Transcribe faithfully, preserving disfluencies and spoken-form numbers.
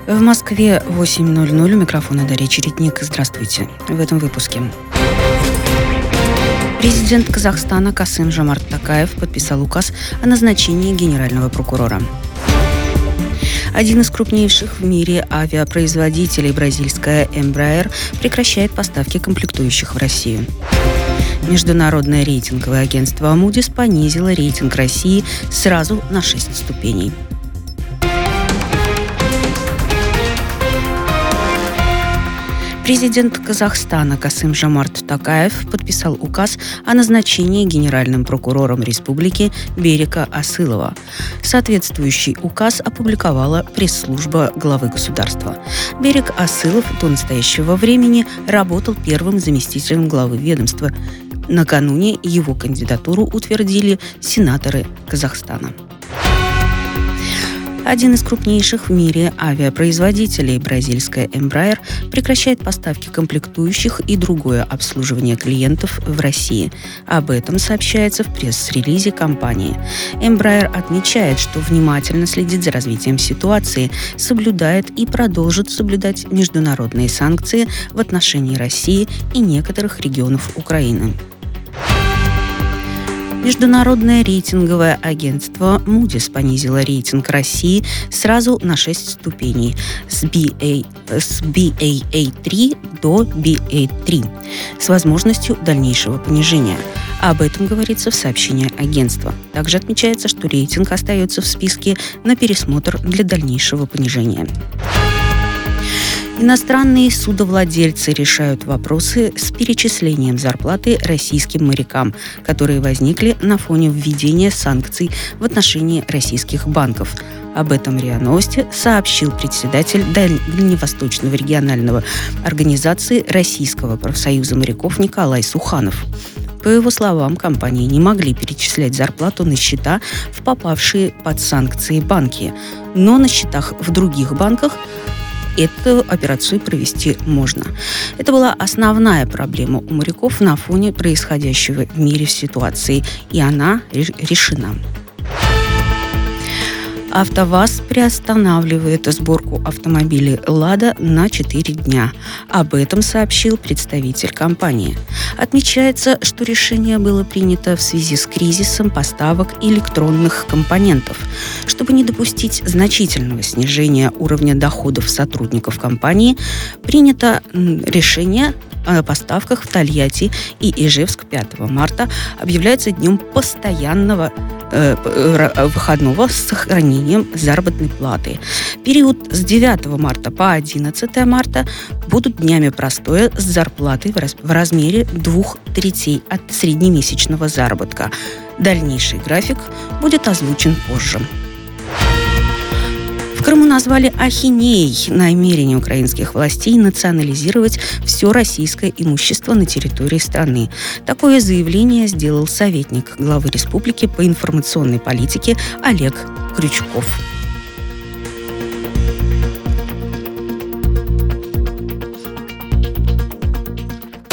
В Москве восемь ноль ноль. У микрофона Дарья Чередник. Здравствуйте. В этом выпуске. Президент Казахстана Касым-Жомарт Токаев подписал указ о назначении генерального прокурора. Один из крупнейших в мире авиапроизводителей, бразильская Embraer, прекращает поставки комплектующих в Россию. Международное рейтинговое агентство Moody's понизило рейтинг России сразу на шесть ступеней. Президент Казахстана Касым-Жомарт Токаев подписал указ о назначении генеральным прокурором республики Берика Асылова. Соответствующий указ опубликовала пресс-служба главы государства. Берик Асылов до настоящего времени работал первым заместителем главы ведомства. Накануне его кандидатуру утвердили сенаторы Казахстана. Один из крупнейших в мире авиапроизводителей, бразильская Embraer, прекращает поставки комплектующих и другое обслуживание клиентов в России. Об этом сообщается в пресс-релизе компании. Embraer отмечает, что внимательно следит за развитием ситуации, соблюдает и продолжит соблюдать международные санкции в отношении России и некоторых регионов Украины. Международное рейтинговое агентство Moody's понизило рейтинг России сразу на шесть ступеней с би эй, с би эй эй три до би эй три с возможностью дальнейшего понижения. Об этом говорится в сообщении агентства. Также отмечается, что рейтинг остается в списке на пересмотр для дальнейшего понижения. Иностранные судовладельцы решают вопросы с перечислением зарплаты российским морякам, которые возникли на фоне введения санкций в отношении российских банков. Об этом РИА Новости сообщил председатель Дальневосточного регионального организации Российского профсоюза моряков Николай Суханов. По его словам, компании не могли перечислять зарплату на счета в попавшие под санкции банки, но на счетах в других банках эту операцию провести можно. Это была основная проблема у моряков на фоне происходящего в мире ситуации, и она решена. АвтоВАЗ приостанавливает сборку автомобилей «Лада» на четыре дня. Об этом сообщил представитель компании. Отмечается, что решение было принято в связи с кризисом поставок электронных компонентов. Чтобы не допустить значительного снижения уровня доходов сотрудников компании, принято решение о поставках в Тольятти и Ижевск пятого марта объявляется днем постоянного э, выходного с сохранением заработной платы. Период с девятого марта по одиннадцатое марта будут днями простоя с зарплатой в, раз, в размере двух третей от среднемесячного заработка. Дальнейший график будет озвучен позже. В Крыму назвали ахинеей намерение украинских властей национализировать все российское имущество на территории страны. Такое заявление сделал советник главы республики по информационной политике Олег Крючков.